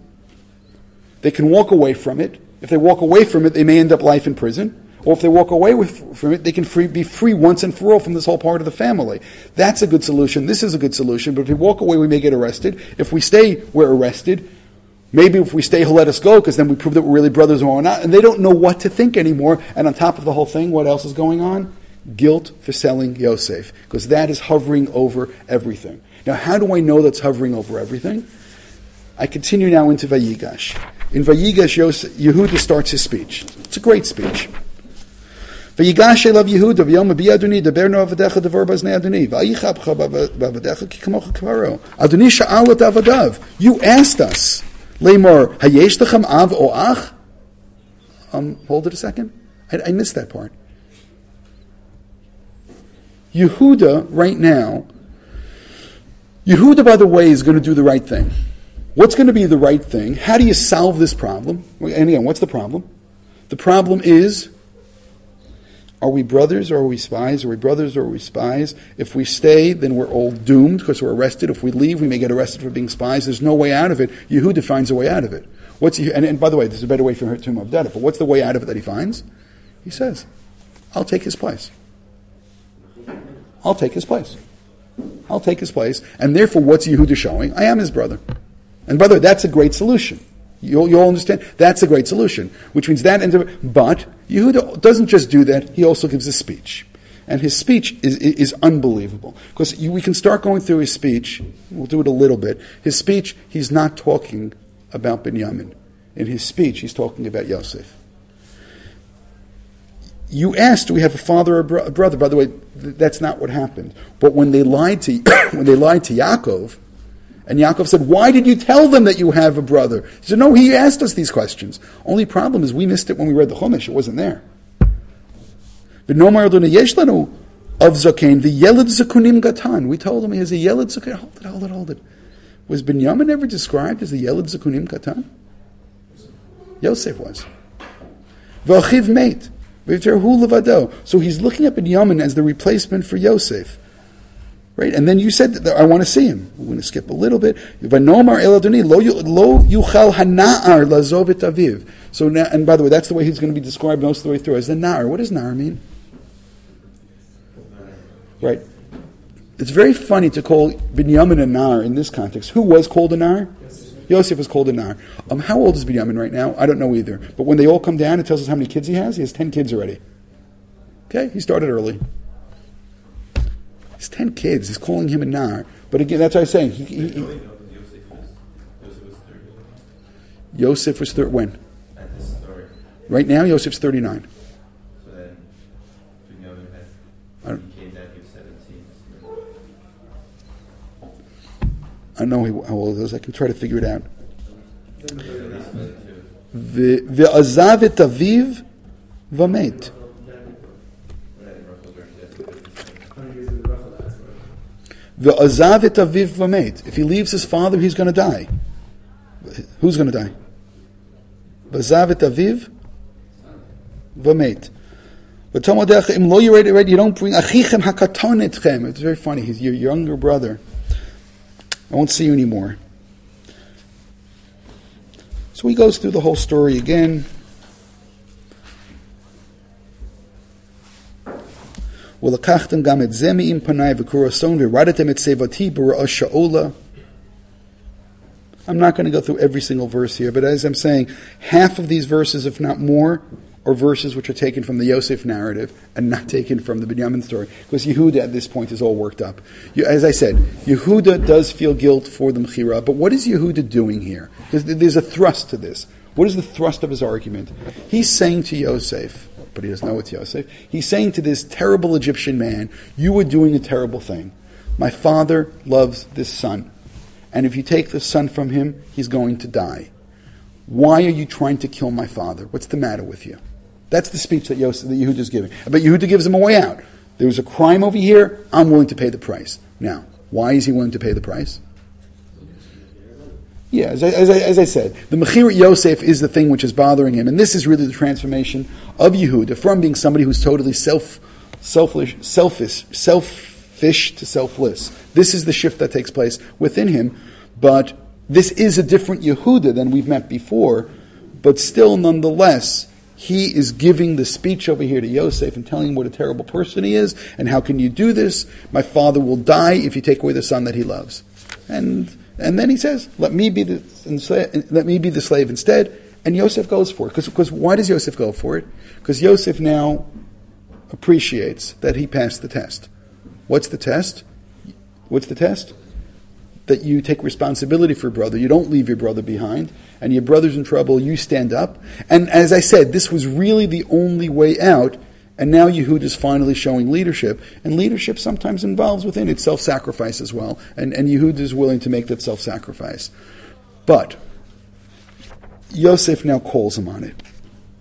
They can walk away from it. If they walk away from it, they may end up life in prison. Or if they walk away with, from it, they can free, be free once and for all from this whole part of the family. That's a good solution. This is a good solution. But if we walk away, we may get arrested. If we stay, we're arrested. Maybe if we stay, he'll let us go, because then we prove that we're really brothers and we're not. And they don't know what to think anymore. And on top of the whole thing, what else is going on? Guilt for selling Yosef. Because that is hovering over everything. Now, how do I know that's hovering over everything? I continue now into Vayigash. In Vayigash, Yehuda starts his speech. It's a great speech. Vayigash elav Yehuda v'yom abi Adoni daber no avadecha devar baznei Adoni v'ayichabcha b'avadecha ki kamocha kavaro Adoni sha'al et avadav. You asked us, Lemor hayesh lechem av o ach? Um, hold it a second. I, I missed that part. Yehuda right now. Yehuda, by the way, is going to do the right thing. What's going to be the right thing? How do you solve this problem? And again, what's the problem? The problem is, are we brothers or are we spies? Are we brothers or are we spies? If we stay, then we're all doomed because we're arrested. If we leave, we may get arrested for being spies. There's no way out of it. Yehuda finds a way out of it. What's he, and, and by the way, there's a better way for him to have done it, but what's the way out of it that he finds? He says, I'll take his place. I'll take his place. I'll take his place. And therefore, what's Yehuda showing? I am his brother. And by the way, that's a great solution. You'll, you'll understand. That's a greint solution. Which means that ends up, but Yehuda doesn't just do that, he also gives a speech. And his speech is, is unbelievable. Because we can start going through his speech. We'll do it a little bit. His speech, he's not talking about Binyamin. In his speech, he's talking about Yosef. You asked, do we have a father or a brother? By the way, th- that's not what happened. But when they lied to when they lied to Yaakov, and Yaakov said, why did you tell them that you have a brother? He said, no, he asked us these questions. Only problem is we missed it when we read the Chumash. It wasn't there. V'nomar Adonai yesh lanu of Zaken, v'yeled zakunim gatan. We told him he has a yeled zakunim. Hold it, hold it, hold it. Was Binyamin ever described as a yeled zakunim gatan? Yosef was. V'achiv meit. So he's looking at Binyamin as the replacement for Yosef. Right? And then you said, that I want to see him. We're going to skip a little bit. V'nomar el Adonai lo yuchal hana'ar lazov et aviv. So now, and by the way, that's the way he's going to be described most of the way through, as the na'ar. What does na'ar mean? Right. It's very funny to call Binyamin a na'ar in this context. Who was called a na'ar? Yosef was called a na'ar. Um, how old is Binyamin right now? I don't know either. But when they all come down, it tells us how many kids he has. He has ten kids already. Okay? He started early. He's ten kids. He's calling him a na'ar. But again, that's what I was saying. He, he, he, Yosef was thirty. When? At this story. Right now, Yosef's thirty-nine. So then, Binyamin I had, don't, he came down, he was seventeen. I don't know how old he is. I can try to figure it out. Ve'azav et aviv v'met. Ve'azav et aviv v'met. If he leaves his father, he's going to die. Who's going to die? Ve'azav et aviv v'met. V'tomodecha im lo yired red. You don't bring achichem hakaton etchem. It's very funny. He's your younger brother. I won't see you anymore. So he goes through the whole story again. ולקחתם גם את זה מעם פניי וקורסון ורדתם את שיבתי ברעש שאולה. I'm not going to go through every single verse here, but as I'm saying, half of these verses, if not more, are verses which are taken from the Yosef narrative and not taken from the Binyamin story. Because Yehuda at this point is all worked up. You, as I said, Yehuda does feel guilt for the Mechira, but what is Yehuda doing here? Because there's a thrust to this. What is the thrust of his argument? He's saying to Yosef, but he doesn't know it's Yosef, he's saying to this terrible Egyptian man, you are doing a terrible thing. My father loves this son. And if you take the son from him, he's going to die. Why are you trying to kill my father? What's the matter with you? That's the speech that, Yosef, that Yehuda is giving. But Yehuda gives him a way out. There was a crime over here, I'm willing to pay the price. Now, why is he willing to pay the price? Yeah, as I, as I, as I said, the Mechira Yosef is the thing which is bothering him. And this is really the transformation of Yehuda from being somebody who's totally self, selfish, selfish, selfish to selfless. This is the shift that takes place within him. But this is a different Yehuda than we've met before. But still, nonetheless, he is giving the speech over here to Yosef and telling him what a terrible person he is. And how can you do this? My father will die if you take away the son that he loves. And and then he says, let me be the let me be the slave instead. And Yosef goes for it. Because why does Yosef go for it? Because Yosef now appreciates that he passed the test. What's the test? What's the test? That you take responsibility for your brother. You don't leave your brother behind. And your brother's in trouble, you stand up. And as I said, this was really the only way out. And now Yehuda is finally showing leadership. And leadership sometimes involves within it self-sacrifice as well. And, and Yehuda is willing to make that self-sacrifice. But Yosef now calls him on it.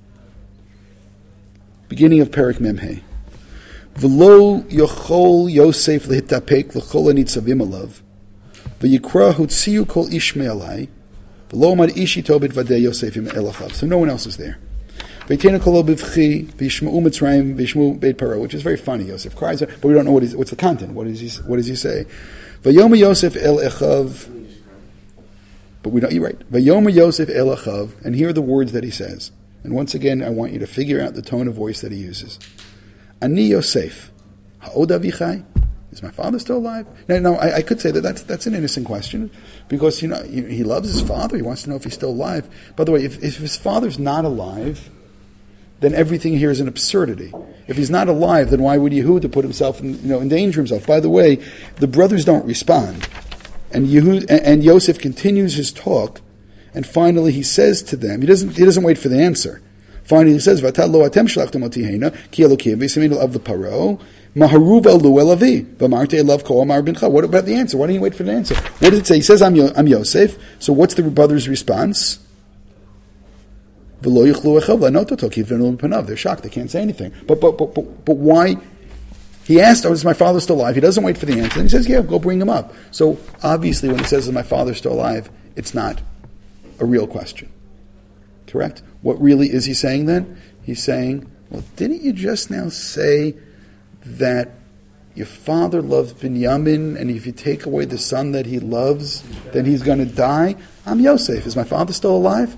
Beginning of Perek Memhe. V'lo yochol Yosef lehitapek l'chol anitzavim alav. V'yikra hutziyu kol ish me'alai. V'lo amad ishi tobit vadei Yosefim elachav. So no one else is there. V'yitenu kolo bivchi v'yishma'u Mitzrayim v'yishma'u Beit Paro, which is very funny. Yosef cries, but we don't know what is, what's the content. What does he, what does he say? V'yoma Yosef el echav. But we don't, you're right. Vayomer Yosef el achav, and here are the words that he says. And once again, I want you to figure out the tone of voice that he uses. Ani Yosef, ha'od avichai? Is my father still alive? Now, no, I, I could say that that's, that's an innocent question, because, you know, he, he loves his father. He wants to know if he's still alive. By the way, if, if his father's not alive, then everything here is an absurdity. If he's not alive, then why would Yehuda put himself in, you know, endanger himself? By the way, the brothers don't respond. And Yehuda, and, and Yosef continues his talk, and finally he says to them, he doesn't, he doesn't wait for the answer. Finally he says, V'atah lo atem shlachtem oti hena, ki elokim v'yisaminu of the paro, maharuv elu elavi, v'amarte elav ko amar bincha. What about the answer? Why don't you wait for the answer? What does it say? He says, I'm, Yo- I'm Yosef. So what's the brother's response? They're shocked. They can't say anything. But but but but, but why? He asked, "Oh, is my father still alive?" He doesn't wait for the answer. And he says, "Yeah, go bring him up." So obviously, when he says, "Is my father still alive?" it's not a real question. Correct? What really is he saying then? He's saying, "Well, didn't you just now say that your father loves Binyamin, and if you take away the son that he loves, then he's going to die? I'm Yosef. Is my father still alive?"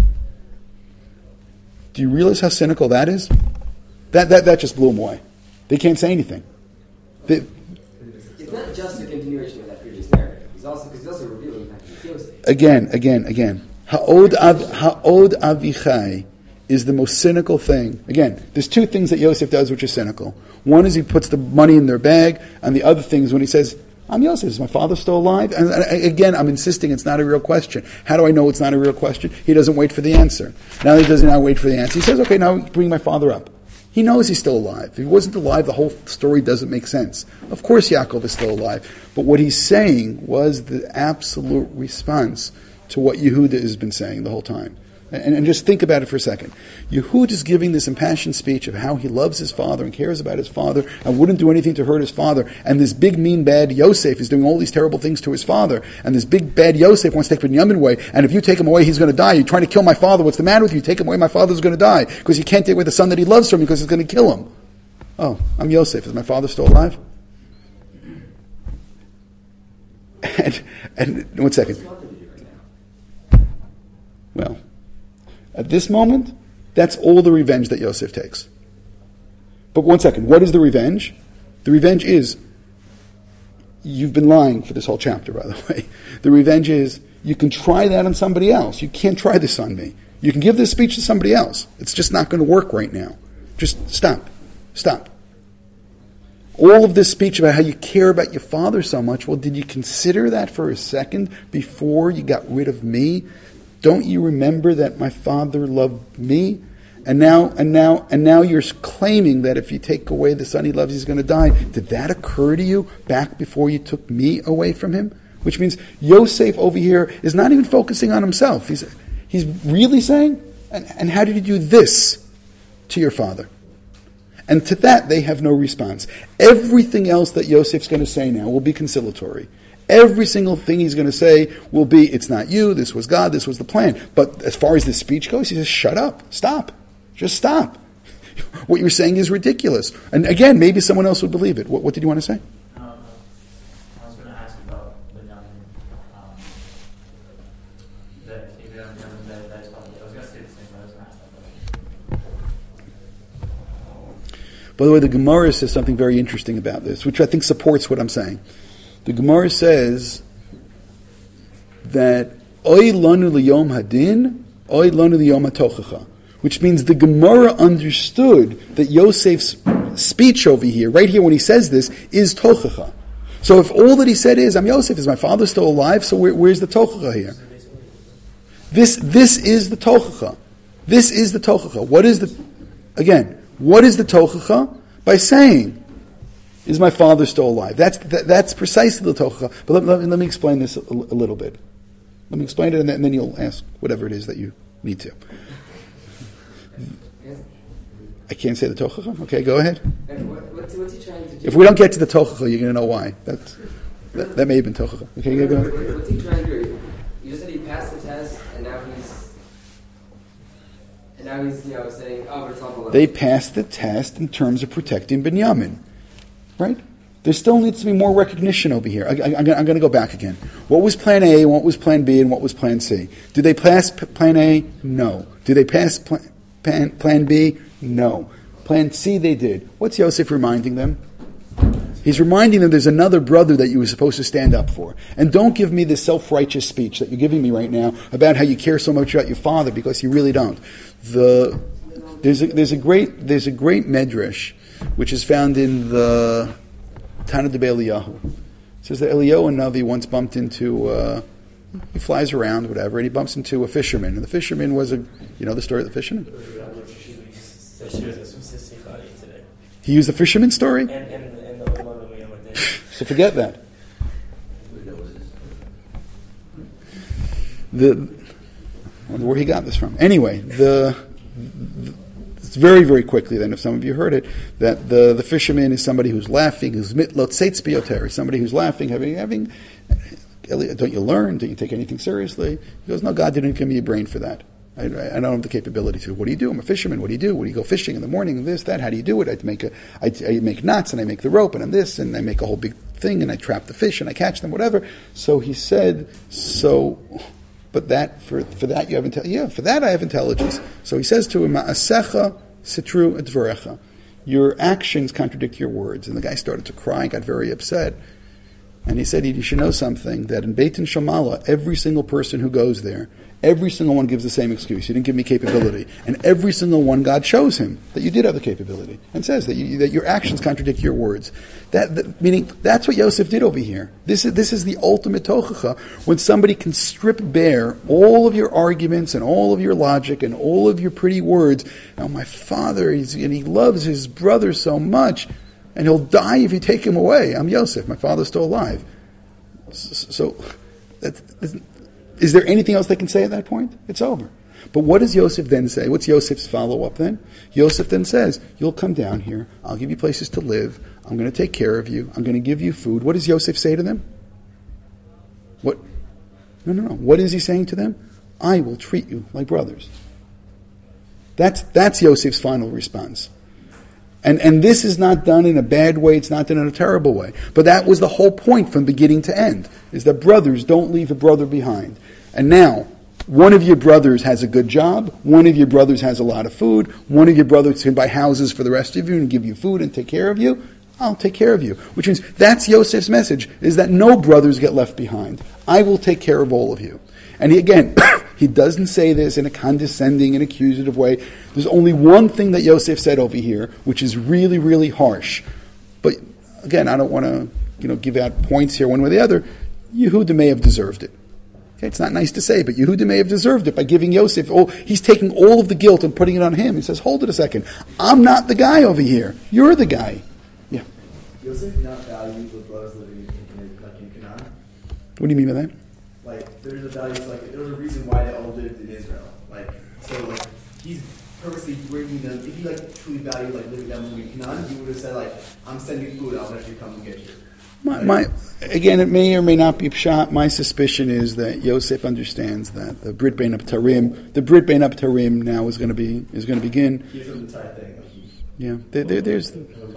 Do you realize how cynical that is? That that that just blew them away. They can't say anything. They, It's not just a continuation of that previous narrative. He's also because he's also revealing that he's Yosef. again, again, again. Ha'od av, ha'od avichai is the most cynical thing. Again, there's two things that Yosef does which are cynical. One is he puts the money in their bag, and the other thing is when he says, I'm Yosef, is my father still alive? And, and again, I'm insisting it's not a real question. How do I know it's not a real question? He doesn't wait for the answer. Now he doesn't now wait for the answer. He says, okay, now bring my father up. He knows he's still alive. If he wasn't alive, the whole story doesn't make sense. Of course Yaakov is still alive. But what he's saying was the absolute response to what Yehuda has been saying the whole time. And, and just think about it for a second. Yehuda is giving this impassioned speech of how he loves his father and cares about his father and wouldn't do anything to hurt his father. And this big, mean, bad Yosef is doing all these terrible things to his father. And this big, bad Yosef wants to take Binyamin away. And if you take him away, he's going to die. You're trying to kill my father. What's the matter with you? Take him away, my father's going to die. Because you can't take away the son that he loves from you because it's going to kill him. Oh, I'm Yosef. Is my father still alive? And, and one second. Well, at this moment, that's all the revenge that Yosef takes. But one second, what is the revenge? The revenge is, you've been lying for this whole chapter, by the way. The revenge is, you can try that on somebody else. You can't try this on me. You can give this speech to somebody else. It's just not going to work right now. Just stop. Stop. All of this speech about how you care about your father so much, well, did you consider that for a second before you got rid of me? Don't you remember that my father loved me? And now, and now, and now you're claiming that if you take away the son he loves, he's going to die. Did that occur to you back before you took me away from him? Which means Yosef over here is not even focusing on himself. He's, he's really saying, and, and how did you do this to your father? And to that, they have no response. Everything else that Yosef's going to say now will be conciliatory. Every single thing he's going to say will be, it's not you, this was God, this was the plan. But as far as this speech goes, he says, shut up, stop, just stop. What you're saying is ridiculous. And again, maybe someone else would believe it. What, what did you want to say? Um, I was going to ask about the young, um, that he got young, that that's what I was going to say the same, but I was going to ask that question. By the way, the Gemara says something very interesting about this, which I think supports what I'm saying. The Gemara says that Oy lanu liyom hadin, Oy lanu liyom hatochacha, which means the Gemara understood that Yosef's speech over here, right here when he says this, is tochacha. So if all that he said is, I'm Yosef, is my father still alive? So where, where's the tochacha here? This this is the tochacha. This is the tochacha. What is the again? What is the tochacha? By saying, is my father still alive? That's that, that's precisely the tochacha. But let, let, let me explain this a, a little bit. Let me explain it, and then, and then you'll ask whatever it is that you need to. I can't say the tochacha? Okay, go ahead. What, what's, what's he trying to do? If we don't get to the tochacha, you're going to know why. That's, that, that may have been tochacha. Okay, go ahead. What, what's he trying to do? You just said he passed the test, and now he's, and now he's, you know, saying, oh, but it's all below. They passed the test in terms of protecting Binyamin. Right? There still needs to be more recognition over here. I, I, I'm going to go back again. What was plan A, what was plan B, and what was plan C? Did they pass p- plan A? No. Did they pass pl- plan, plan B? No. Plan C they did. What's Yosef reminding them? He's reminding them there's another brother that you were supposed to stand up for. And don't give me this self-righteous speech that you're giving me right now about how you care so much about your father, because you really don't. The, there's, a, there's, a great, there's a great medrash which is found in the Tana de Eliyahu. It says that Eliyahu Navi once bumped into, uh, he flies around, whatever, and he bumps into a fisherman. And the fisherman was a, you know the story of the fisherman? He used the fisherman story? And, and, and the one we know what they So forget that. The, I wonder where he got this from. Anyway, the, the it's very, very quickly then, if some of you heard it, that the, the fisherman is somebody who's laughing, who's mitlot seitz biyoter, somebody who's laughing, having, having, don't you learn? Don't you take anything seriously? He goes, no, God didn't give me a brain for that. I, I don't have the capability to. What do you do? I'm a fisherman. What do you do? What do you go fishing in the morning? This, that. How do you do it? I make a, I, I make knots and I make the rope and I'm this and I make a whole big thing and I trap the fish and I catch them, whatever. So he said, so, but that for for that you have intelligence. Yeah, for that I have intelligence. So he says to him, "Ma'asecha sitru et dvarecha." Your actions contradict your words. And the guy started to cry and got very upset. And he said, you should know something, that in Beit Shamala, every single person who goes there, every single one gives the same excuse. You didn't give me capability. And every single one, God shows him that you did have the capability and says that, you, that your actions contradict your words. That, that meaning, that's what Yosef did over here. This is, this is the ultimate tochacha. When somebody can strip bare all of your arguments and all of your logic and all of your pretty words. Oh, my father, he's, and he loves his brother so much, and he'll die if you take him away. I'm Yosef. My father's still alive. So, that's, that's, is there anything else they can say at that point? It's over. But what does Yosef then say? What's Yosef's follow-up then? Yosef then says, you'll come down here. I'll give you places to live. I'm going to take care of you. I'm going to give you food. What does Yosef say to them? What? No, no, no. What is he saying to them? I will treat you like brothers. That's, that's Yosef's final response. And and this is not done in a bad way, it's not done in a terrible way. But that was the whole point from beginning to end, is that brothers don't leave a brother behind. And now, one of your brothers has a good job, one of your brothers has a lot of food, one of your brothers can buy houses for the rest of you and give you food and take care of you, I'll take care of you. Which means that's Yosef's message, is that no brothers get left behind. I will take care of all of you. And he, again, he doesn't say this in a condescending and accusative way. There's only one thing that Yosef said over here, which is really, really harsh. But again, I don't want to, you know, give out points here one way or the other. Yehuda may have deserved it. Okay, it's not nice to say, but Yehuda may have deserved it by giving Yosef. Oh, he's taking all of the guilt and putting it on him. He says, "Hold it a second. I'm not the guy over here. You're the guy." Yeah. Yosef did not value the brothers living in, like in Canaan. What do you mean by that? Like, there's a value, like, there was a reason why they all lived in Israel. Like, so, like, he's purposely bringing them, if he, like, truly valued, like, living down in Canaan, he would have said, like, I'm sending food, I'll actually come and get you. My, my, again, it may or may not be pshat. My suspicion is that Yosef understands that the Brit Bein Abtarim, the Brit Bein Abtarim now is going to be, is going to begin. He has an entire thing. Yeah, there, there, there's...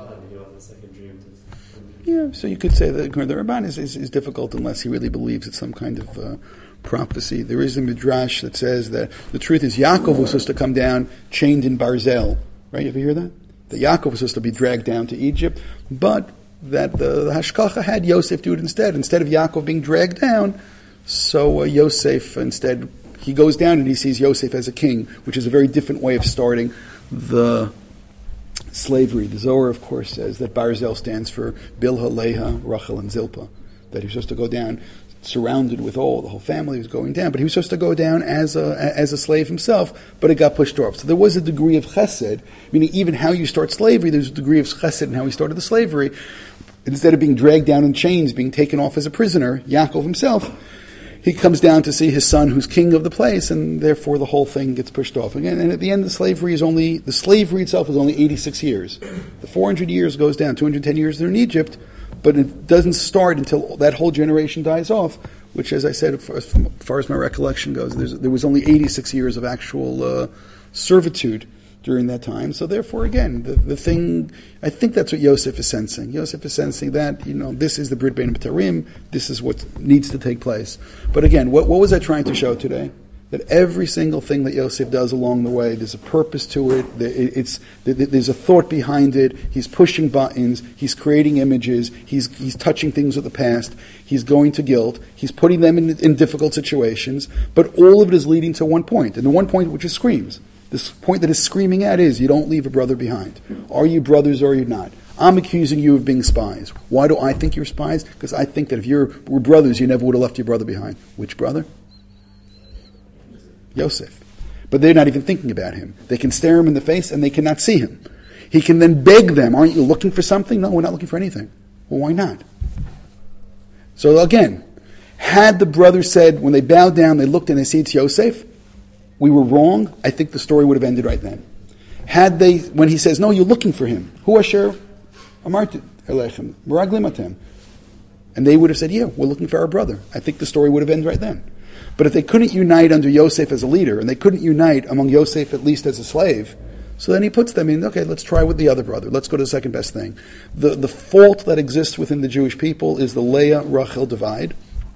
Yeah, so you could say that the Ramban is, is, is difficult unless he really believes it's some kind of uh, prophecy. There is a midrash that says that the truth is Yaakov was supposed to come down chained in Barzel. Right? You ever hear that? That Yaakov was supposed to be dragged down to Egypt, but that the, the Hashkacha had Yosef do it instead. Instead of Yaakov being dragged down, so uh, Yosef instead, he goes down and he sees Yosef as a king, which is a very different way of starting the slavery. The Zohar, of course, says that Barzel stands for Bilha, Leha, Rachel, and Zilpah. That he was supposed to go down, surrounded with all, the whole family was going down, but he was supposed to go down as a as a slave himself, but it got pushed off. So there was a degree of chesed, meaning even how you start slavery, there's a degree of chesed in how he started the slavery. Instead of being dragged down in chains, being taken off as a prisoner, Yaakov himself, he comes down to see his son who's king of the place, and therefore the whole thing gets pushed off again. And at the end, the slavery is only, the slavery itself is only eighty-six years. The four hundred years goes down, two hundred ten years they're in Egypt, but it doesn't start until that whole generation dies off, which, as I said, as far as, as, far as my recollection goes, there was only eighty-six years of actual uh, servitude during that time. So therefore, again, the, the thing, I think that's what Yosef is sensing. Yosef is sensing that, you know, this is the Brit Bein B'Tarim, this is what needs to take place. But again, what, what was I trying to show today? That every single thing that Yosef does along the way, there's a purpose to it, it's, there's a thought behind it, he's pushing buttons, he's creating images, he's, he's touching things of the past, he's going to guilt, he's putting them in, in difficult situations, but all of it is leading to one point, and the one point which is screams. This point that is screaming at is, you don't leave a brother behind. Are you brothers or are you not? I'm accusing you of being spies. Why do I think you're spies? Because I think that if you were brothers, you never would have left your brother behind. Which brother? Yosef. But they're not even thinking about him. They can stare him in the face and they cannot see him. He can then beg them, aren't you looking for something? No, we're not looking for anything. Well, why not? So again, had the brothers said, when they bowed down, they looked and they see it's Yosef, we were wrong, I think the story would have ended right then. Had they, when he says, no, you're looking for him, Hu asher amarti elechem, meraglim atem, and they would have said, yeah, we're looking for our brother, I think the story would have ended right then. But if they couldn't unite under Yosef as a leader, and they couldn't unite among Yosef at least as a slave, so then he puts them in, okay, let's try with the other brother, let's go to the second best thing. The, the fault that exists within the Jewish people is the Leah-Rachel divide.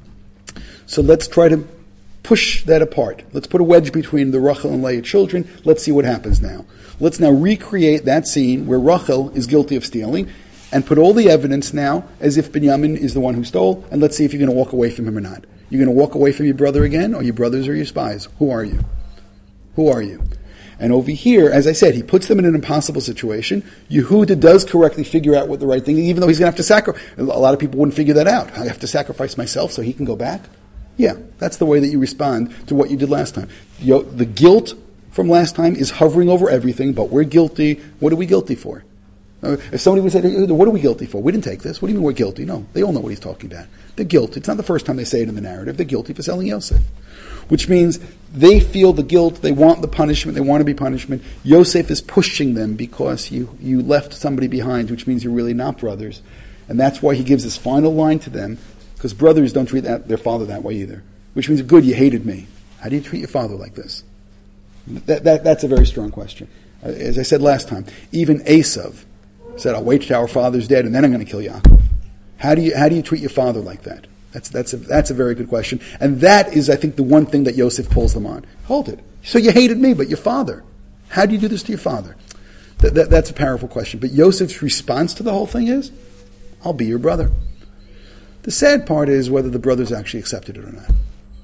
So let's try to push that apart. Let's put a wedge between the Rachel and Leah children. Let's see what happens now. Let's now recreate that scene where Rachel is guilty of stealing and put all the evidence now as if Binyamin is the one who stole, and let's see if you're going to walk away from him or not. You're going to walk away from your brother again, or your brothers or your spies? Who are you? Who are you? And over here, as I said, he puts them in an impossible situation. Yehuda does correctly figure out what the right thing is, even though he's going to have to sacrifice. A lot of people wouldn't figure that out. I have to sacrifice myself so he can go back? Yeah, that's the way that you respond to what you did last time. You know, the guilt from last time is hovering over everything, but we're guilty. What are we guilty for? Uh, if somebody would say, what are we guilty for? We didn't take this. What do you mean we're guilty? No, they all know what he's talking about. They're guilty. It's not the first time they say it in the narrative. They're guilty for selling Yosef. Which means they feel the guilt, they want the punishment, they want to be punishment. Yosef is pushing them because you, you left somebody behind, which means you're really not brothers. And that's why he gives this final line to them, because brothers don't treat that, their father that way either. Which means, good, you hated me. How do you treat your father like this? That, that, that's a very strong question. Uh, as I said last time, even Esav said, I'll wait till our father's dead and then I'm going to kill Yaakov. How do you, how do you treat your father like that? That's, that's, a, that's a very good question. And that is, I think, the one thing that Yosef pulls them on. Hold it. So you hated me, but your father. How do you do this to your father? That, that, that's a powerful question. But Yosef's response to the whole thing is, I'll be your brother. The sad part is whether the brothers actually accepted it or not.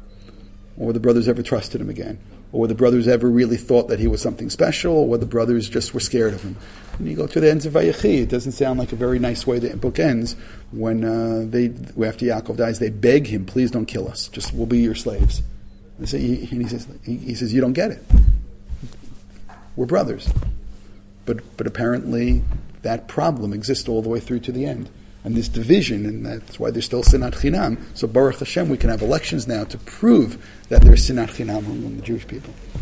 Or whether the brothers ever trusted him again. Or whether the brothers ever really thought that he was something special, or whether the brothers just were scared of him. When you go to the ends of Vayechi, it doesn't sound like a very nice way the book ends. When uh, they, after Yaakov dies, they beg him, please don't kill us. Just, we'll be your slaves. And, so he, and he, says, he, he says, you don't get it. We're brothers. But, but apparently that problem exists all the way through to the end. And this division, and that's why there's still Sinat Chinam. So Baruch Hashem, we can have elections now to prove that there's Sinat Chinam among the Jewish people.